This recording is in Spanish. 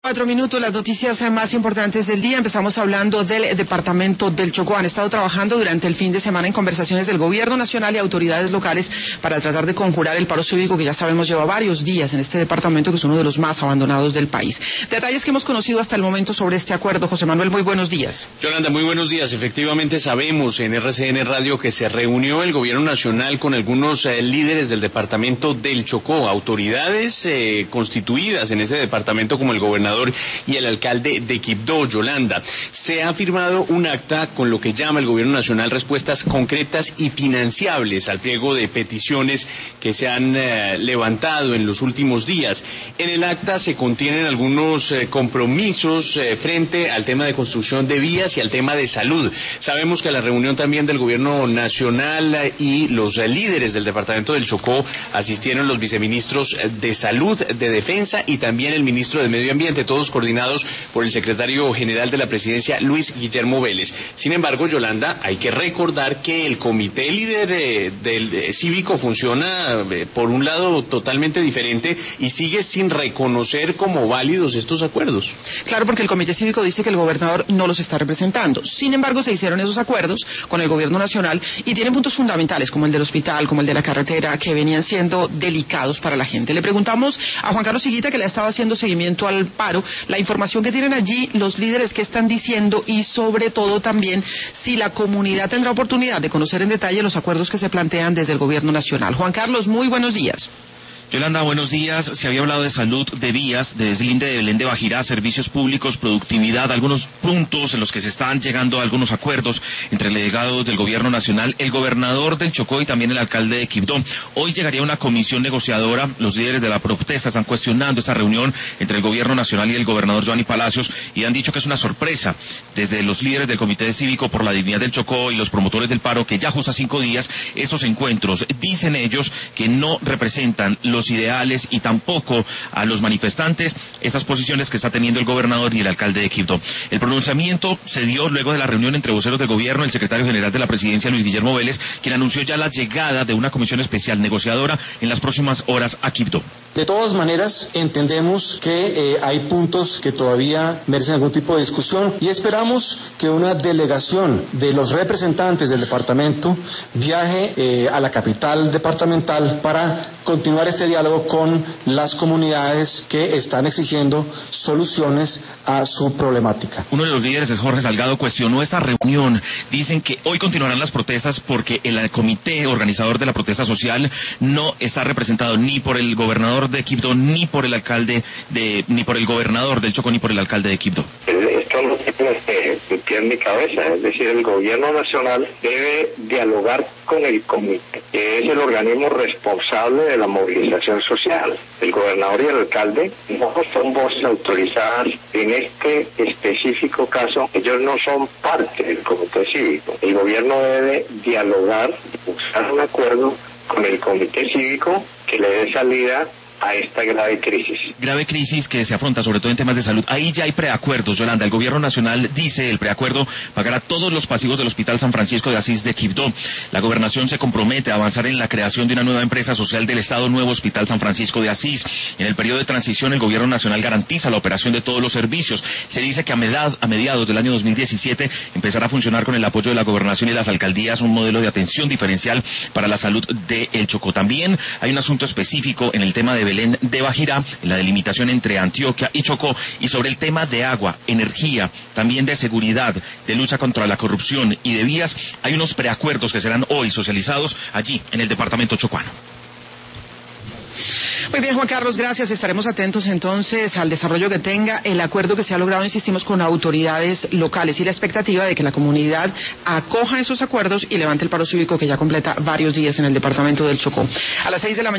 4 minutos, las noticias más importantes del día. Empezamos hablando del departamento del Chocó. Han estado trabajando durante el fin de semana en conversaciones del gobierno nacional y autoridades locales para tratar de conjurar el paro cívico que ya sabemos lleva varios días en este departamento, que es uno de los más abandonados del país. Detalles que hemos conocido hasta el momento sobre este acuerdo. José Manuel, muy buenos días. Yolanda, muy buenos días. Efectivamente sabemos en RCN Radio que se reunió el gobierno nacional con algunos líderes del departamento del Chocó, autoridades constituidas en ese departamento como el gobernador y el alcalde de Quibdó, Yolanda. Se ha firmado un acta con lo que llama el gobierno nacional respuestas concretas y financiables al pliego de peticiones que se han levantado en los últimos días. En el acta se contienen algunos compromisos frente al tema de construcción de vías y al tema de salud. Sabemos que a la reunión también del gobierno nacional y los líderes del departamento del Chocó asistieron los viceministros de salud, de defensa y también el ministro de medio ambiente, todos coordinados por el secretario general de la presidencia, Luis Guillermo Vélez. Sin embargo, Yolanda, hay que recordar que el comité líder del cívico funciona por un lado totalmente diferente y sigue sin reconocer como válidos estos acuerdos. Claro, porque el comité cívico dice que el gobernador no los está representando. Sin embargo, se hicieron esos acuerdos con el gobierno nacional y tienen puntos fundamentales como el del hospital, como el de la carretera, que venían siendo delicados para la gente. Le preguntamos a Juan Carlos Higuita, que le ha estado haciendo seguimiento al paro, la información que tienen allí los líderes, que están diciendo, y sobre todo también si la comunidad tendrá oportunidad de conocer en detalle los acuerdos que se plantean desde el gobierno nacional. Juan Carlos, muy buenos días. Yolanda, buenos días. Se había hablado de salud, de vías, de deslinde de Belén de Bajirá, servicios públicos, productividad, algunos puntos en los que se están llegando a algunos acuerdos entre delegados del gobierno nacional, el gobernador del Chocó y también el alcalde de Quibdó. Hoy llegaría una comisión negociadora. Los líderes de la protesta están cuestionando esa reunión entre el gobierno nacional y el gobernador Joanny Palacios y han dicho que es una sorpresa desde los líderes del Comité Cívico por la Dignidad del Chocó y los promotores del paro, que ya justo 5 días esos encuentros, dicen ellos, que no representan los ideales y tampoco a los manifestantes esas posiciones que está teniendo el gobernador y el alcalde de Quibdó. El pronunciamiento se dio luego de la reunión entre voceros del gobierno, el secretario general de la presidencia, Luis Guillermo Vélez, quien anunció ya la llegada de una comisión especial negociadora en las próximas horas a Quibdó. De todas maneras, entendemos que hay puntos que todavía merecen algún tipo de discusión y esperamos que una delegación de los representantes del departamento viaje a la capital departamental para continuar este diálogo con las comunidades que están exigiendo soluciones a su problemática. Uno de los líderes es Jorge Salgado, cuestionó esta reunión. Dicen que hoy continuarán las protestas porque el comité organizador de la protesta social no está representado ni por el gobernador de Quibdó, ni por el alcalde ni por el gobernador del Chocó, ni por el alcalde de Quibdó. Esto no tiene pie en mi cabeza, es decir, el gobierno nacional debe dialogar con el comité, que es el organismo responsable de la movilización social. El gobernador y el alcalde no son voces autorizadas en este específico caso. Ellos no son parte del comité cívico. El gobierno debe dialogar, buscar un acuerdo con el comité cívico que le dé salida a esta grave crisis. Grave crisis que se afronta sobre todo en temas de salud. Ahí ya hay preacuerdos, Yolanda. El gobierno nacional dice, el preacuerdo pagará todos los pasivos del Hospital San Francisco de Asís de Quibdó. La gobernación se compromete a avanzar en la creación de una nueva empresa social del Estado, Nuevo Hospital San Francisco de Asís. En el periodo de transición, el gobierno nacional garantiza la operación de todos los servicios. Se dice que a mediados del año 2017 empezará a funcionar con el apoyo de la gobernación y las alcaldías un modelo de atención diferencial para la salud de El Chocó. También hay un asunto específico en el tema de Belén de Bajirá, en la delimitación entre Antioquia y Chocó, y sobre el tema de agua, energía, también de seguridad, de lucha contra la corrupción y de vías. Hay unos preacuerdos que serán hoy socializados allí en el departamento chocuano. Muy bien, Juan Carlos, gracias. Estaremos atentos entonces al desarrollo que tenga el acuerdo que se ha logrado, insistimos, con autoridades locales y la expectativa de que la comunidad acoja esos acuerdos y levante el paro cívico que ya completa varios días en el departamento del Chocó. A las 6 de la mañana.